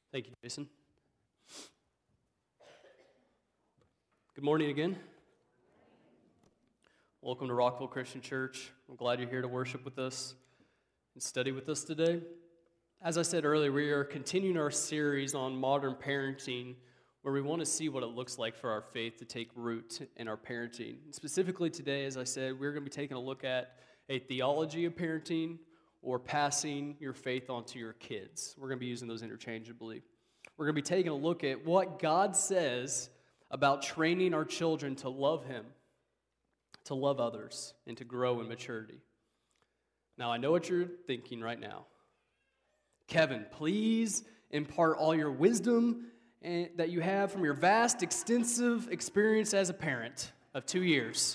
Thank you, Jason. Good morning again. Welcome to Rockville Christian Church. I'm glad you're here to worship with us and study with us today. As I said earlier, we are continuing our series on modern parenting, where we want to see what it looks like for our faith to take root in our parenting. Specifically today, as I said, we're going to be taking a look at a theology of parenting, or passing your faith on to your kids. We're going to be using those interchangeably. We're going to be taking a look at what God says about training our children to love Him, to love others, and to grow in maturity. Now, I know what you're thinking right now. Kevin, please impart all your wisdom that you have from your vast, extensive experience as a parent of 2 years.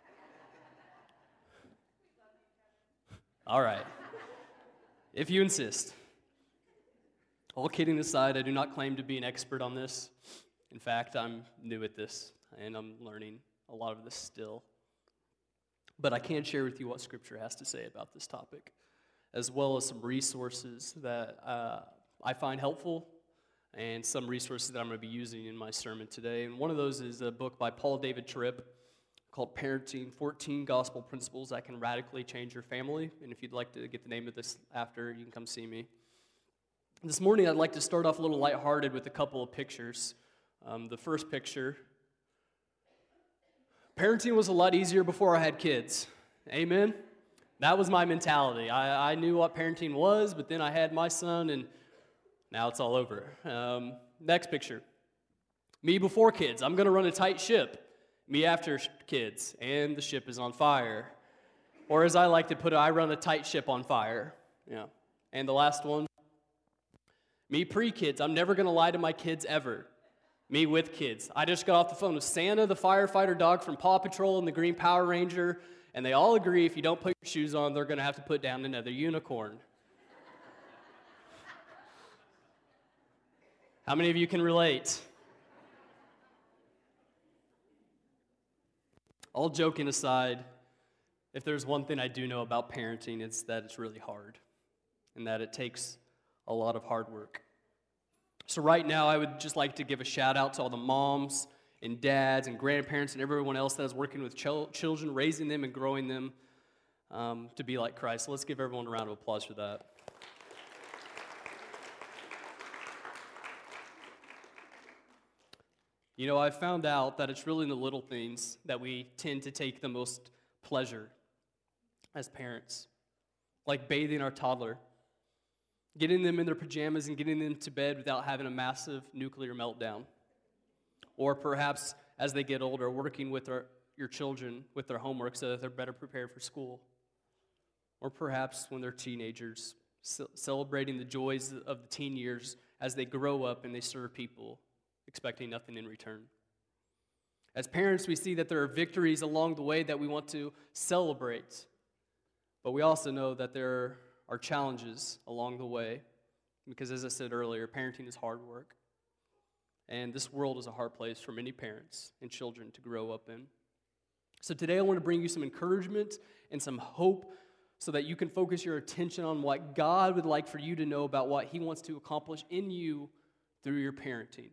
All right. If you insist. All kidding aside, I do not claim to be an expert on this. In fact, I'm new at this, and I'm learning a lot of this still. But I can share with you what Scripture has to say about this topic, as well as some resources that I find helpful, and some resources that I'm going to be using in my sermon today. And one of those is a book by Paul David Tripp called Parenting, 14 Gospel Principles That Can Radically Change Your Family. And if you'd like to get the name of this after, you can come see me. This morning, I'd like to start off a little lighthearted with a couple of pictures. The first picture, parenting was a lot easier before I had kids. Amen? That was my mentality. I knew what parenting was, but then I had my son, and now it's all over. Next picture, me before kids. I'm going to run a tight ship. Me after kids, and the ship is on fire. Or as I like to put it, I run a tight ship on fire. Yeah. And the last one, me pre-kids. I'm never going to lie to my kids ever. Me with kids. I just got off the phone with Santa, the firefighter dog from Paw Patrol, and the Green Power Ranger, and they all agree if you don't put your shoes on, they're going to have to put down another unicorn. How many of you can relate? All joking aside, if there's one thing I do know about parenting, it's that it's really hard and that it takes a lot of hard work. So right now, I would just like to give a shout out to all the moms and dads and grandparents and everyone else that is working with children, raising them and growing them to be like Christ. So let's give everyone a round of applause for that. You know, I've found out that it's really in the little things that we tend to take the most pleasure as parents, like bathing our toddler, getting them in their pajamas and getting them to bed without having a massive nuclear meltdown, or perhaps as they get older, working with your children with their homework so that they're better prepared for school, or perhaps when they're teenagers, celebrating the joys of the teen years as they grow up and they serve people, expecting nothing in return. As parents, we see that there are victories along the way that we want to celebrate, but we also know that there are challenges along the way, because as I said earlier, parenting is hard work, and this world is a hard place for many parents and children to grow up in. So today I want to bring you some encouragement and some hope so that you can focus your attention on what God would like for you to know about what He wants to accomplish in you through your parenting.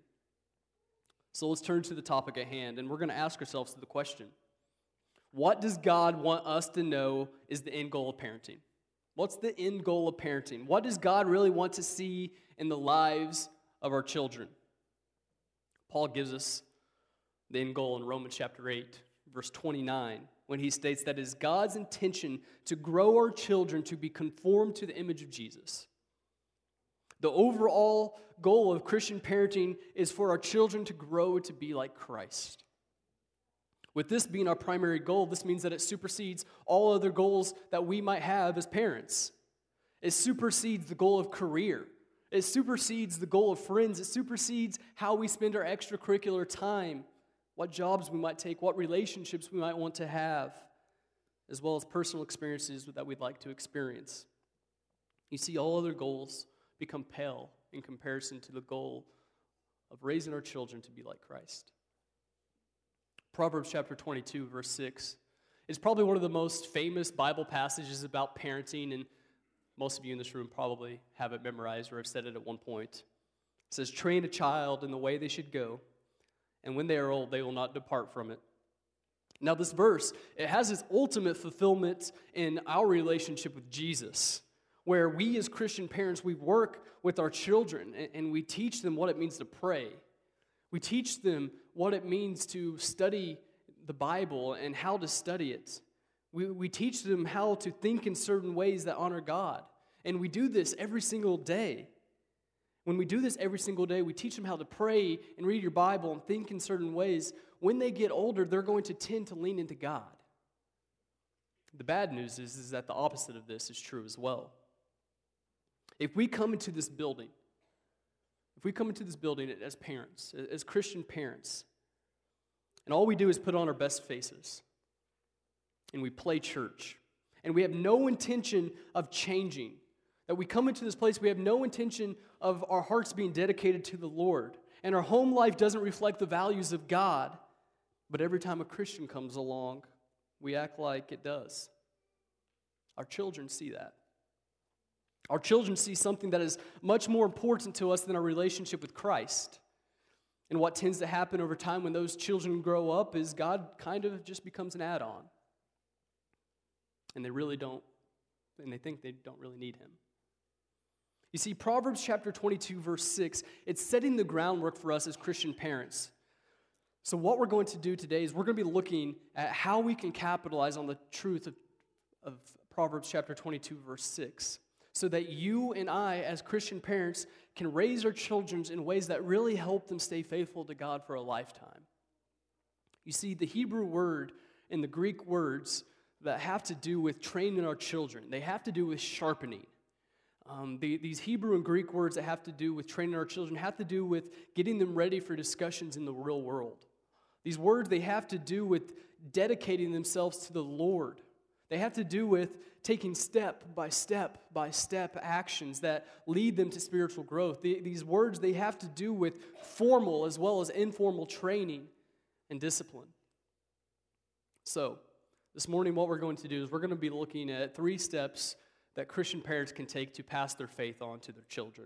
So let's turn to the topic at hand, and we're going to ask ourselves the question, what does God want us to know is the end goal of parenting? What's the end goal of parenting? What does God really want to see in the lives of our children? Paul gives us the end goal in Romans chapter 8, verse 29, when he states that it is God's intention to grow our children to be conformed to the image of Jesus. The overall goal of Christian parenting is for our children to grow to be like Christ. With this being our primary goal, this means that it supersedes all other goals that we might have as parents. It supersedes the goal of career. It supersedes the goal of friends. It supersedes how we spend our extracurricular time, what jobs we might take, what relationships we might want to have, as well as personal experiences that we'd like to experience. You see, all other goals become pale in comparison to the goal of raising our children to be like Christ. Proverbs chapter 22, verse 6 is probably one of the most famous Bible passages about parenting, and most of you in this room probably have it memorized or have said it at one point. It says, train a child in the way they should go, and when they are old, they will not depart from it. Now, this verse, it has its ultimate fulfillment in our relationship with Jesus, where we as Christian parents, we work with our children, and we teach them what it means to pray. We teach them what it means to study the Bible and how to study it. We teach them how to think in certain ways that honor God. And we do this every single day. When we do this every single day, we teach them how to pray and read your Bible and think in certain ways. When they get older, they're going to tend to lean into God. The bad news is that the opposite of this is true as well. If we come into this building as parents, as Christian parents, and all we do is put on our best faces, and we play church, and we have no intention of changing, that we come into this place, we have no intention of our hearts being dedicated to the Lord, and our home life doesn't reflect the values of God, but every time a Christian comes along, we act like it does. Our children see that. Our children see something that is much more important to us than our relationship with Christ. And what tends to happen over time when those children grow up is God kind of just becomes an add-on. And they think they don't really need him. You see, Proverbs chapter 22, verse 6, it's setting the groundwork for us as Christian parents. So what we're going to do today is we're going to be looking at how we can capitalize on the truth of Proverbs chapter 22, verse 6, so that you and I, as Christian parents, can raise our children in ways that really help them stay faithful to God for a lifetime. You see, the Hebrew word and the Greek words that have to do with training our children, they have to do with sharpening. These Hebrew and Greek words that have to do with training our children have to do with getting them ready for discussions in the real world. These words, they have to do with dedicating themselves to the Lord. They have to do with taking step by step actions that lead them to spiritual growth. These words, they have to do with formal as well as informal training and discipline. So, this morning what we're going to do is we're going to be looking at 3 steps that Christian parents can take to pass their faith on to their children.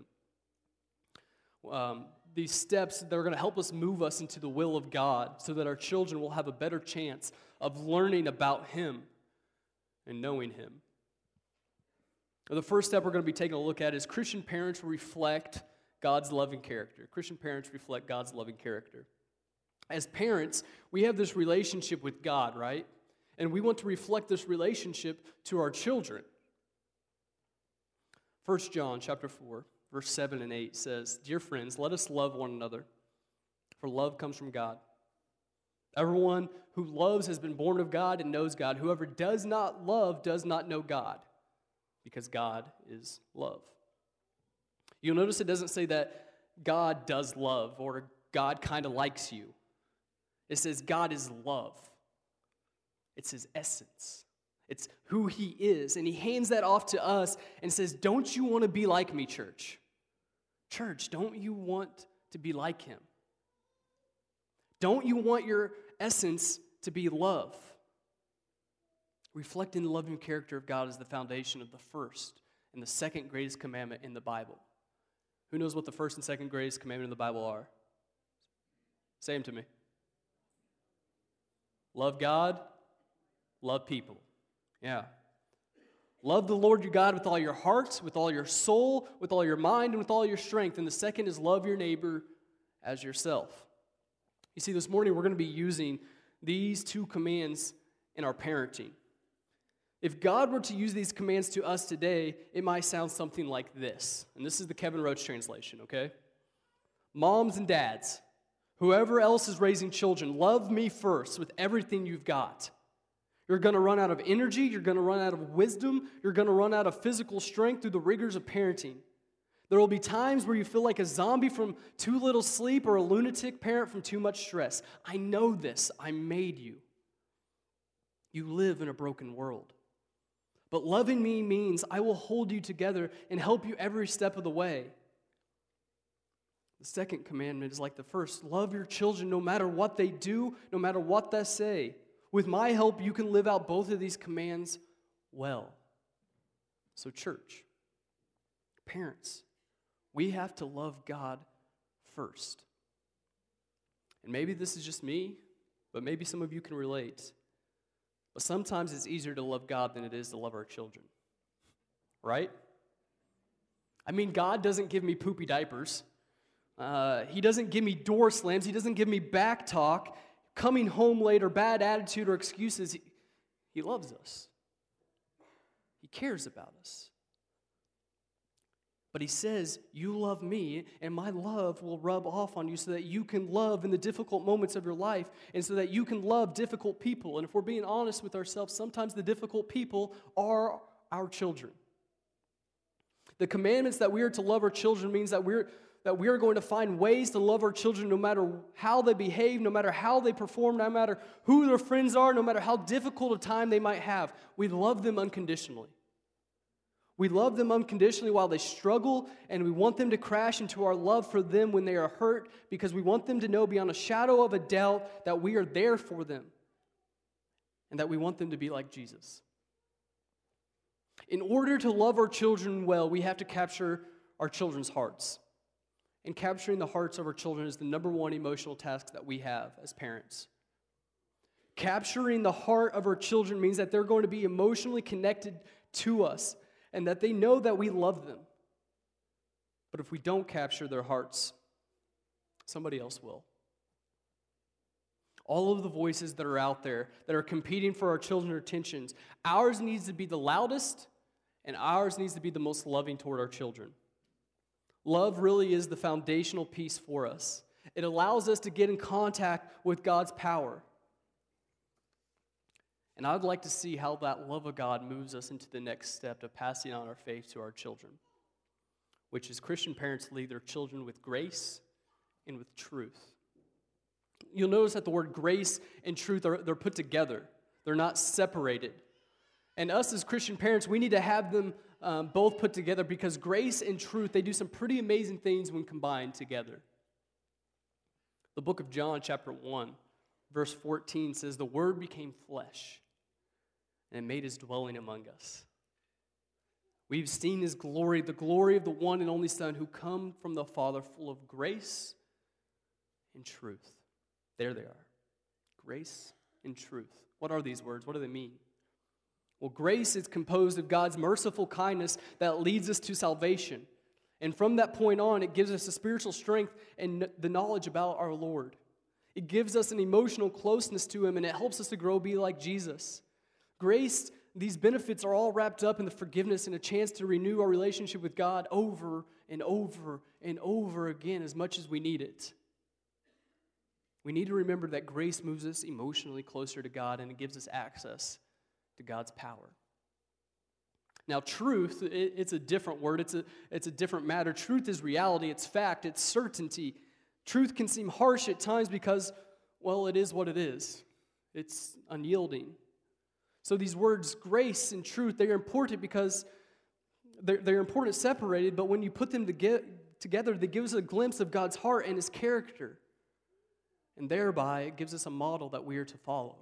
These steps, they're going to help us move us into the will of God so that our children will have a better chance of learning about Him and knowing Him. The first step we're going to be taking a look at is Christian parents reflect God's loving character. Christian parents reflect God's loving character. As parents, we have this relationship with God, right? And we want to reflect this relationship to our children. 1 John chapter 4, verse 7 and 8 says, "Dear friends, let us love one another, for love comes from God. Everyone who loves has been born of God and knows God. Whoever does not love does not know God, because God is love." You'll notice it doesn't say that God does love or God kind of likes you. It says God is love. It's His essence. It's who He is. And He hands that off to us and says, don't you want to be like me, church? Church, don't you want to be like Him? Don't you want your essence to be love? Reflecting the loving character of God is the foundation of the first and the second greatest commandment in the Bible. Who knows what the first and second greatest commandment in the Bible are? Say them to me. Love God, love people. Yeah. Love the Lord your God with all your heart, with all your soul, with all your mind, and with all your strength. And the second is love your neighbor as yourself. You see, this morning we're going to be using these 2 commands in our parenting. If God were to use these commands to us today, it might sound something like this. And this is the Kevin Roach translation, okay? Moms and dads, whoever else is raising children, love me first with everything you've got. You're going to run out of energy. You're going to run out of wisdom. You're going to run out of physical strength through the rigors of parenting. There will be times where you feel like a zombie from too little sleep or a lunatic parent from too much stress. I know this. I made you. You live in a broken world. But loving me means I will hold you together and help you every step of the way. The second commandment is like the first. Love your children no matter what they do, no matter what they say. With my help, you can live out both of these commands well. So church, parents, we have to love God first. And maybe this is just me, but maybe some of you can relate. But sometimes it's easier to love God than it is to love our children. Right? I mean, God doesn't give me poopy diapers. He doesn't give me door slams. He doesn't give me back talk, coming home late, or bad attitude or excuses. He loves us. He cares about us. But he says, you love me, and my love will rub off on you so that you can love in the difficult moments of your life, and so that you can love difficult people. And if we're being honest with ourselves, sometimes the difficult people are our children. The commandments that we are to love our children means that we are going to find ways to love our children no matter how they behave, no matter how they perform, no matter who their friends are, no matter how difficult a time they might have. We love them unconditionally. We love them unconditionally while they struggle, and we want them to crash into our love for them when they are hurt, because we want them to know beyond a shadow of a doubt that we are there for them and that we want them to be like Jesus. In order to love our children well, we have to capture our children's hearts. And capturing the hearts of our children is the number one emotional task that we have as parents. Capturing the heart of our children means that they're going to be emotionally connected to us and that they know that we love them. But if we don't capture their hearts, somebody else will. All of the voices that are out there that are competing for our children's attentions, ours needs to be the loudest, and ours needs to be the most loving toward our children. Love really is the foundational piece for us. It allows us to get in contact with God's power. And I'd like to see how that love of God moves us into the next step of passing on our faith to our children, which is Christian parents lead their children with grace and with truth. You'll notice that the word grace and truth they're put together. They're not separated. And us as Christian parents, we need to have them both put together, because grace and truth, they do some pretty amazing things when combined together. The book of John, chapter 1, verse 14 says, "The Word became flesh and made his dwelling among us. We've seen his glory, the glory of the one and only Son who come from the Father, full of grace and truth." There they are. Grace and truth. What are these words? What do they mean? Well, grace is composed of God's merciful kindness that leads us to salvation. And from that point on, it gives us a spiritual strength and the knowledge about our Lord. It gives us an emotional closeness to him, and it helps us to grow, be like Jesus. Grace, these benefits are all wrapped up in the forgiveness and a chance to renew our relationship with God over and over and over again as much as we need it. We need to remember that grace moves us emotionally closer to God, and it gives us access to God's power. Now, truth, it's a different word. It's a different matter. Truth is reality. It's fact. It's certainty. Truth can seem harsh at times because, well, it is what it is. It's unyielding. So these words, grace and truth, they are important because they're important separated, but when you put them together, they give us a glimpse of God's heart and his character. And thereby, it gives us a model that we are to follow.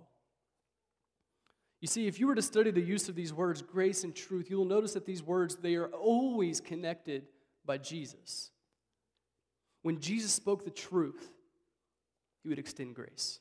You see, if you were to study the use of these words, grace and truth, you'll notice that these words, they are always connected by Jesus. When Jesus spoke the truth, he would extend grace.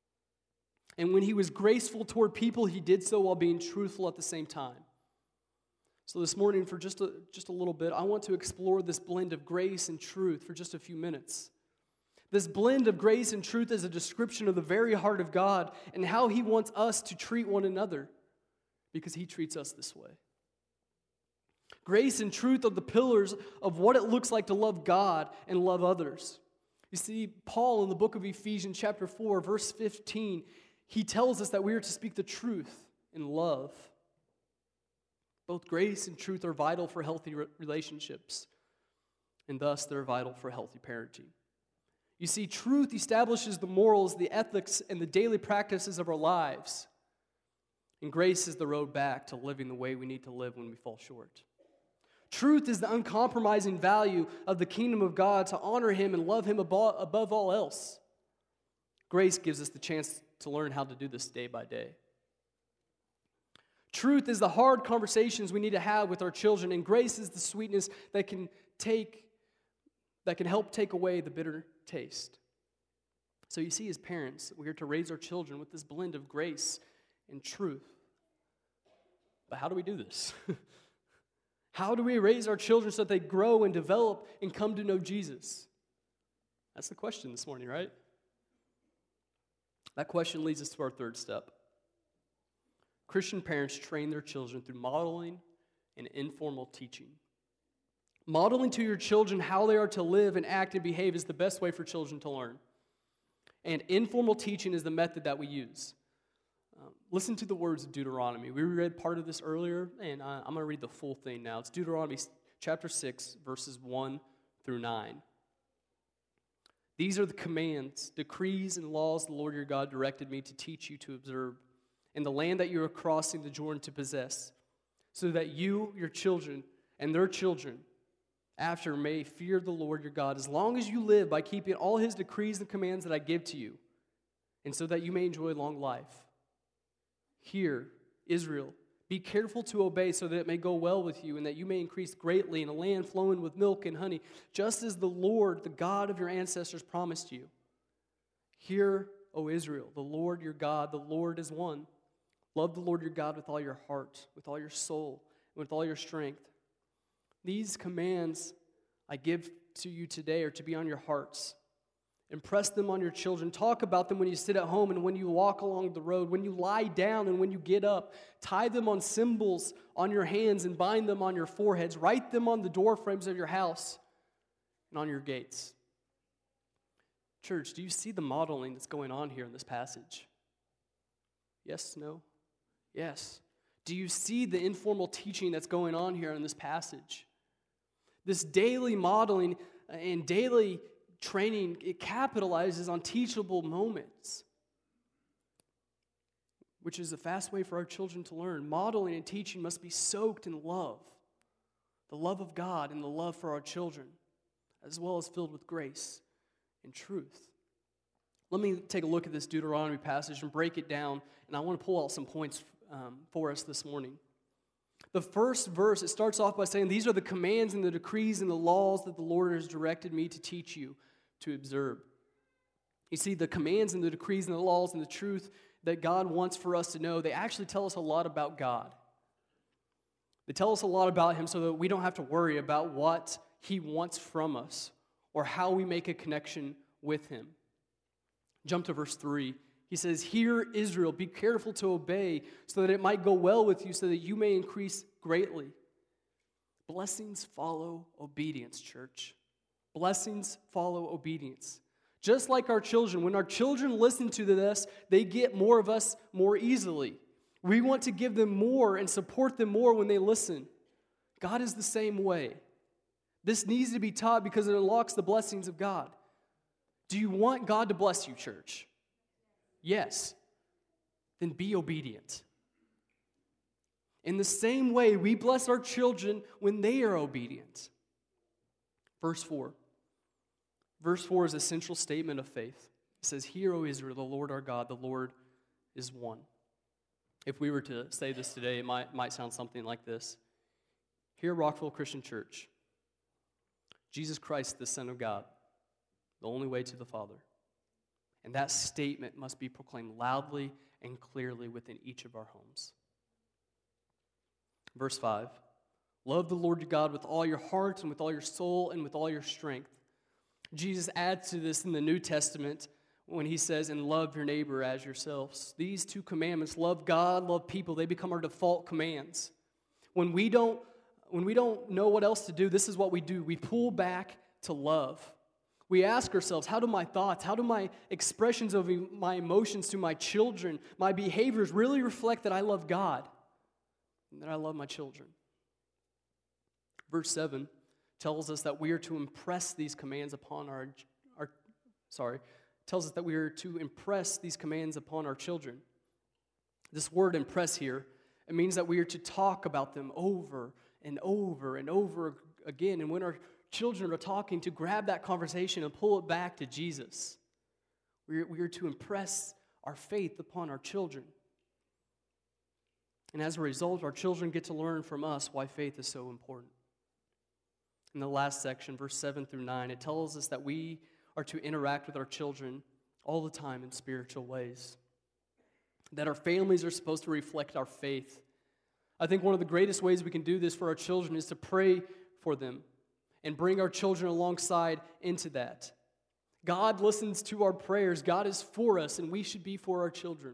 And when he was graceful toward people, he did so while being truthful at the same time. So this morning, for just a little bit, I want to explore this blend of grace and truth for just a few minutes. This blend of grace and truth is a description of the very heart of God and how he wants us to treat one another, because he treats us this way. Grace and truth are the pillars of what it looks like to love God and love others. You see, Paul in the book of Ephesians chapter 4, verse 15, he tells us that we are to speak the truth in love. Both grace and truth are vital for healthy relationships, and thus they're vital for healthy parenting. You see, truth establishes the morals, the ethics, and the daily practices of our lives. And grace is the road back to living the way we need to live when we fall short. Truth is the uncompromising value of the kingdom of God to honor him and love him above all else. Grace gives us the chance to learn how to do this day by day. Truth is the hard conversations we need to have with our children, and grace is the sweetness that can take that can help take away the bitter taste. So you see, as parents, we are to raise our children with this blend of grace and truth. But how do we do this? How do we raise our children so that they grow and develop and come to know Jesus? That's the question this morning, right? That question leads us to our third step. Christian parents train their children through modeling and informal teaching. Modeling to your children how they are to live and act and behave is the best way for children to learn. And informal teaching is the method that we use. Listen to the words of Deuteronomy. We read part of this earlier, and I'm going to read the full thing now. It's Deuteronomy chapter 6, verses 1 through 9. These are the commands, decrees, and laws the Lord your God directed me to teach you to observe in the land that you are crossing the Jordan to possess, so that you, your children, and their children after may fear the Lord your God as long as you live by keeping all his decrees and commands that I give to you, and so that you may enjoy long life. Hear, Israel, be careful to obey so that it may go well with you and that you may increase greatly in a land flowing with milk and honey, just as the Lord, the God of your ancestors, promised you. Hear, O Israel, the Lord your God, the Lord is one. Love the Lord your God with all your heart, with all your soul, and with all your strength. These commands I give to you today are to be on your hearts. Impress them on your children. Talk about them when you sit at home and when you walk along the road, when you lie down and when you get up. Tie them on symbols on your hands and bind them on your foreheads. Write them on the door frames of your house and on your gates. Church, do you see the modeling that's going on here in this passage? Yes, no? Yes. Do you see the informal teaching that's going on here in this passage? This daily modeling and daily training, it capitalizes on teachable moments, which is a fast way for our children to learn. Modeling and teaching must be soaked in love, the love of God and the love for our children, as well as filled with grace and truth. Let me take a look at this Deuteronomy passage and break it down, and I want to pull out some points for us this morning. The first verse, it starts off by saying, these are the commands and the decrees and the laws that the Lord has directed me to teach you to observe. You see, the commands and the decrees and the laws and the truth that God wants for us to know, they actually tell us a lot about God. They tell us a lot about Him so that we don't have to worry about what He wants from us or how we make a connection with Him. Jump to verse 3. He says, hear, Israel, be careful to obey so that it might go well with you, so that you may increase greatly. Blessings follow obedience, church. Blessings follow obedience. Just like our children, when our children listen to this, they get more of us more easily. We want to give them more and support them more when they listen. God is the same way. This needs to be taught because it unlocks the blessings of God. Do you want God to bless you, church? Yes. Then be obedient. In the same way, we bless our children when they are obedient. Verse 4. Verse 4 is a central statement of faith. It says, hear, O Israel, the Lord our God, the Lord is one. If we were to say this today, it might sound something like this. Here, Rockville Christian Church, Jesus Christ, the Son of God, the only way to the Father. And that statement must be proclaimed loudly and clearly within each of our homes. Verse 5, love the Lord your God with all your heart and with all your soul and with all your strength. Jesus adds to this in the New Testament when he says, and love your neighbor as yourselves. These two commandments, love God, love people, they become our default commands. When we don't know what else to do, this is what we do. We pull back to love. We ask ourselves, how do my thoughts, how do my expressions of my emotions to my children, my behaviors really reflect that I love God and that I love my children? Verse 7 tells us that we are to impress these commands upon our children. This word impress here, it means that we are to talk about them over and over and over again. And when our children are talking, to grab that conversation and pull it back to Jesus. We are to impress our faith upon our children. And as a result, our children get to learn from us why faith is so important. In the last section, verse 7 through 9, it tells us that we are to interact with our children all the time in spiritual ways, that our families are supposed to reflect our faith. I think one of the greatest ways we can do this for our children is to pray for them and bring our children alongside into that. God listens to our prayers. God is for us, and we should be for our children.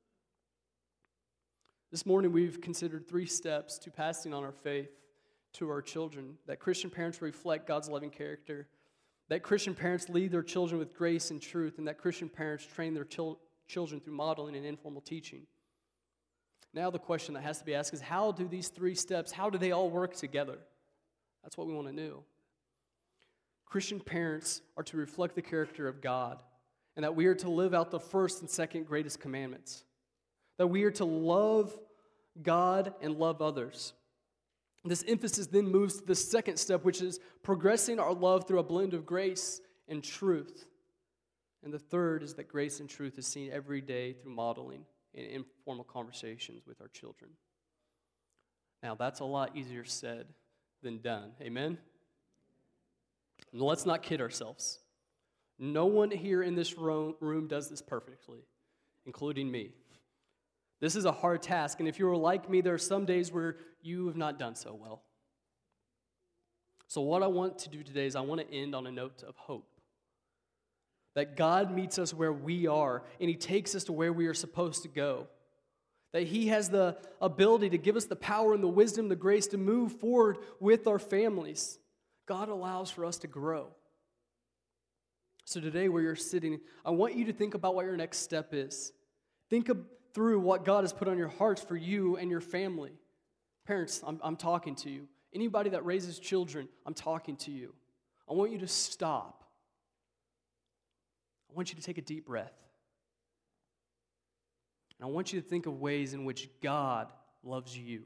This morning, we've considered 3 steps to passing on our faith to our children, that Christian parents reflect God's loving character, that Christian parents lead their children with grace and truth, and that Christian parents train their children through modeling and informal teaching. Now the question that has to be asked is, how do these 3 steps, how do they all work together? That's what we want to know. Christian parents are to reflect the character of God, and that we are to live out the first and second greatest commandments, that we are to love God and love others. This emphasis then moves to the second step, which is progressing our love through a blend of grace and truth. And the third is that grace and truth is seen every day through modeling and informal conversations with our children. Now, that's a lot easier said than done. Amen? And let's not kid ourselves. No one here in this room does this perfectly, including me. This is a hard task, and if you are like me, there are some days where you have not done so well. So what I want to do today is I want to end on a note of hope. That God meets us where we are, and He takes us to where we are supposed to go. That He has the ability to give us the power and the wisdom, the grace to move forward with our families. God allows for us to grow. So today where you're sitting, I want you to think about what your next step is. Think through what God has put on your hearts for you and your family. Parents, I'm talking to you. Anybody that raises children, I'm talking to you. I want you to stop. I want you to take a deep breath. And I want you to think of ways in which God loves you.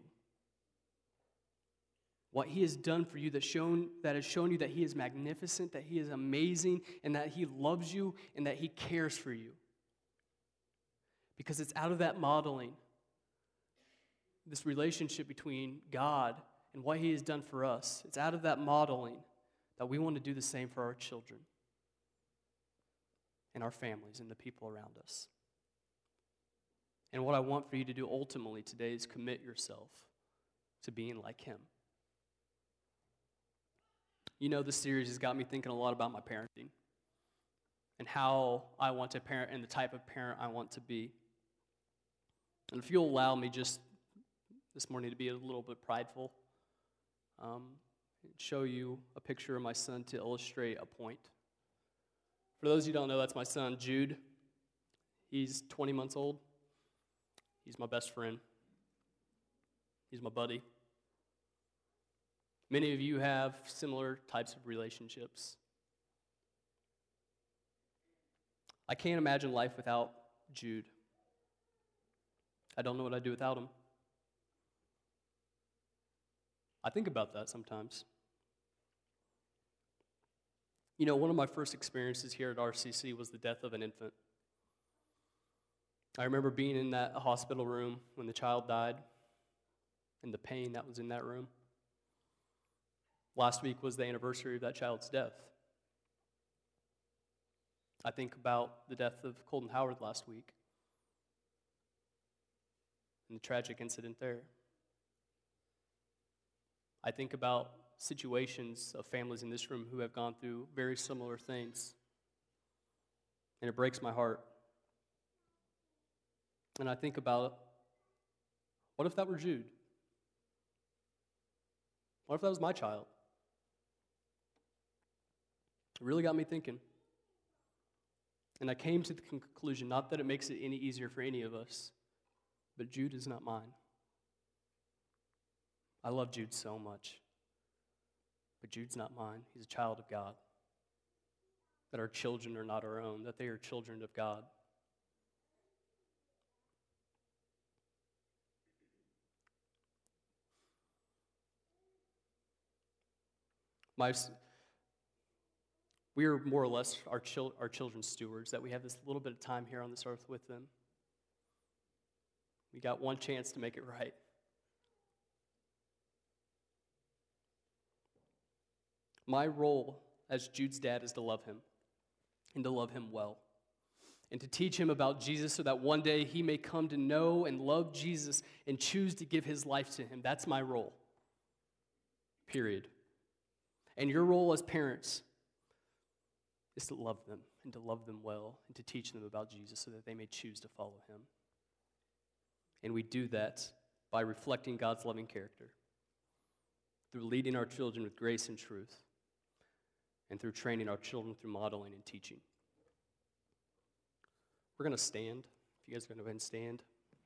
What He has done for you that has shown you that He is magnificent, that He is amazing, and that He loves you, and that He cares for you. Because it's out of that modeling, this relationship between God and what He has done for us, it's out of that modeling that we want to do the same for our children and our families and the people around us. And what I want for you to do ultimately today is commit yourself to being like Him. You know, this series has got me thinking a lot about my parenting and how I want to parent and the type of parent I want to be. And if you'll allow me just this morning to be a little bit prideful, show you a picture of my son to illustrate a point. For those who don't know, that's my son, Jude. He's 20 months old. He's my best friend. He's my buddy. Many of you have similar types of relationships. I can't imagine life without Jude. I don't know what I'd do without him. I think about that sometimes. You know, one of my first experiences here at RCC was the death of an infant. I remember being in that hospital room when the child died and the pain that was in that room. Last week was the anniversary of that child's death. I think about the death of Colton Howard last week and the tragic incident there. I think about situations of families in this room who have gone through very similar things, and it breaks my heart. And I think about, what if that were Jude? What if that was my child? It really got me thinking. And I came to the conclusion, not that it makes it any easier for any of us, but Jude is not mine. I love Jude so much, but Jude's not mine. He's a child of God. That our children are not our own, that they are children of God. We are more or less our children's stewards, that we have this little bit of time here on this earth with them. We got one chance to make it right. My role as Jude's dad is to love him and to love him well and to teach him about Jesus so that one day he may come to know and love Jesus and choose to give his life to him. That's my role. Period. And your role as parents is to love them and to love them well and to teach them about Jesus so that they may choose to follow him. And we do that by reflecting God's loving character, through leading our children with grace and truth, and through training our children through modeling and teaching. We're going to stand. If you guys are going to go ahead and stand.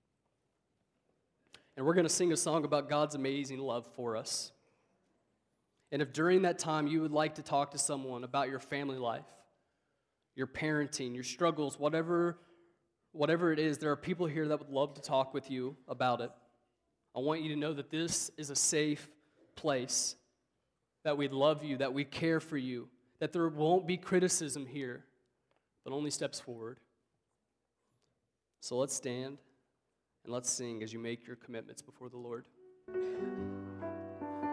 And we're going to sing a song about God's amazing love for us. And if during that time you would like to talk to someone about your family life, your parenting, your struggles, whatever it is, there are people here that would love to talk with you about it. I want you to know that this is a safe place, that we love you, that we care for you, that there won't be criticism here, but only steps forward. So let's stand and let's sing as you make your commitments before the Lord.